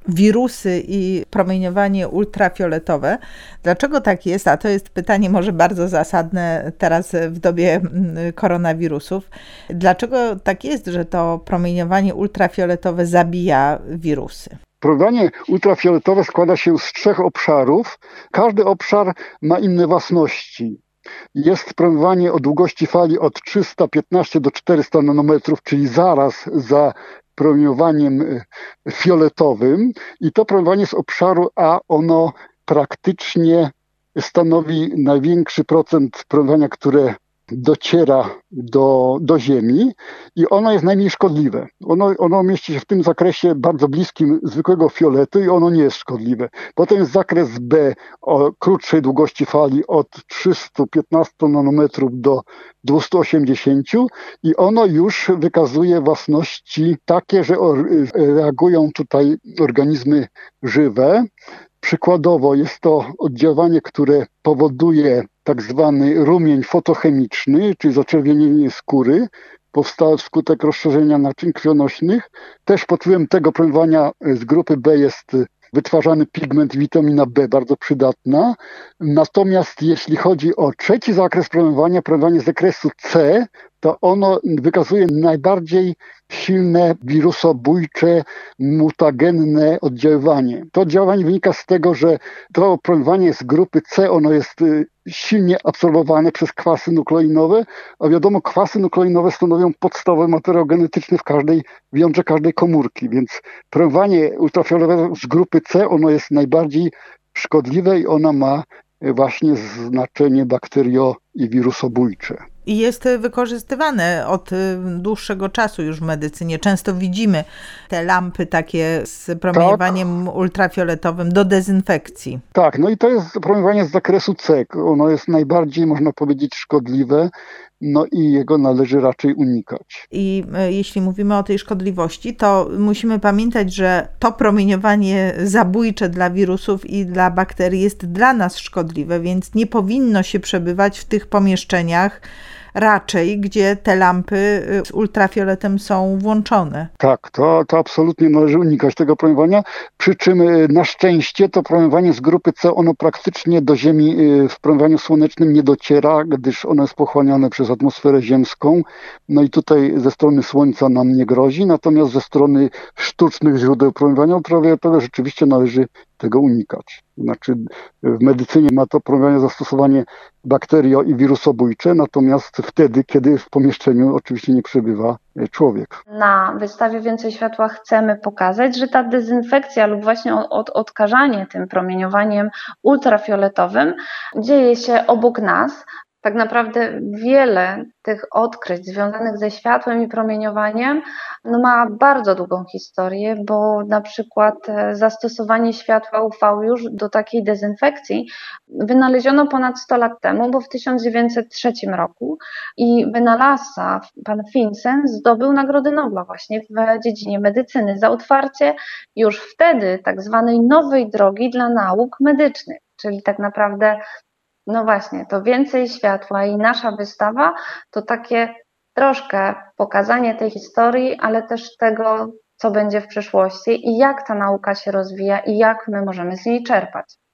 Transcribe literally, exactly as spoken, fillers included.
wirusy i promieniowanie ultrafioletowe. Dlaczego tak jest? A to jest pytanie może bardzo zasadne teraz w dobie koronawirusów. Dlaczego tak jest, że to promieniowanie ultrafioletowe zabija wirusy? Promieniowanie ultrafioletowe składa się z trzech obszarów. Każdy obszar ma inne własności. Jest promieniowanie o długości fali od trzysta piętnaście do czterystu nanometrów, czyli zaraz za promieniowaniem fioletowym. I to promieniowanie z obszaru A, ono praktycznie stanowi największy procent promieniowania, które dociera do, do Ziemi i ono jest najmniej szkodliwe. Ono, ono mieści się w tym zakresie bardzo bliskim zwykłego fioletu i ono nie jest szkodliwe. Potem jest zakres B o krótszej długości fali od trzystu piętnastu nanometrów do dwustu osiemdziesięciu i ono już wykazuje własności takie, że reagują tutaj organizmy żywe. Przykładowo jest to oddziaływanie, które powoduje tak zwany rumień fotochemiczny, czyli zaczerwienienie skóry, powstałe wskutek rozszerzenia naczyń krwionośnych. Też pod wpływem tego promieniowania z grupy B jest wytwarzany pigment witamina B, bardzo przydatna. Natomiast jeśli chodzi o trzeci zakres promieniowania, promieniowanie z zakresu C, to ono wykazuje najbardziej silne wirusobójcze, mutagenne oddziaływanie. To oddziaływanie wynika z tego, że to promieniowanie z grupy C, ono jest silnie absorbowane przez kwasy nukleinowe, a wiadomo, kwasy nukleinowe stanowią podstawowy materiał genetyczny w każdej w jądrze każdej komórki, więc promieniowanie ultrafioletowe z grupy C, ono jest najbardziej szkodliwe i ona ma właśnie znaczenie bakterio- i wirusobójcze. I jest wykorzystywane od dłuższego czasu już w medycynie. Często widzimy te lampy takie z promieniowaniem tak. ultrafioletowym do dezynfekcji. Tak, no i to jest promieniowanie z zakresu C. Ono jest najbardziej, można powiedzieć, szkodliwe. No i jego należy raczej unikać. I jeśli mówimy o tej szkodliwości, to musimy pamiętać, że to promieniowanie zabójcze dla wirusów i dla bakterii jest dla nas szkodliwe, więc nie powinno się przebywać w tych pomieszczeniach raczej, gdzie te lampy z ultrafioletem są włączone. Tak, to, to absolutnie należy unikać tego promieniowania, przy czym na szczęście to promieniowanie z grupy C, ono praktycznie do Ziemi w promieniowaniu słonecznym nie dociera, gdyż ono jest pochłaniane przez atmosferę ziemską. No i tutaj ze strony Słońca nam nie grozi, natomiast ze strony sztucznych źródeł promieniowania ultrafioletowego rzeczywiście należy tego unikać. Znaczy w medycynie ma to promieniowanie zastosowanie bakterio- i wirusobójcze, natomiast wtedy, kiedy w pomieszczeniu oczywiście nie przebywa człowiek. Na wystawie Więcej Światła chcemy pokazać, że ta dezynfekcja lub właśnie od, odkażanie tym promieniowaniem ultrafioletowym dzieje się obok nas. Tak naprawdę wiele tych odkryć związanych ze światłem i promieniowaniem no ma bardzo długą historię, bo na przykład zastosowanie światła U V już do takiej dezynfekcji wynaleziono ponad sto lat temu, bo w tysiąc dziewięćset trzecim roku i wynalazca pan Vincent zdobył Nagrodę Nobla właśnie w dziedzinie medycyny za otwarcie już wtedy tak zwanej nowej drogi dla nauk medycznych, czyli tak naprawdę no właśnie, to Więcej Światła i nasza wystawa to takie troszkę pokazanie tej historii, ale też tego, co będzie w przyszłości i jak ta nauka się rozwija i jak my możemy z niej czerpać.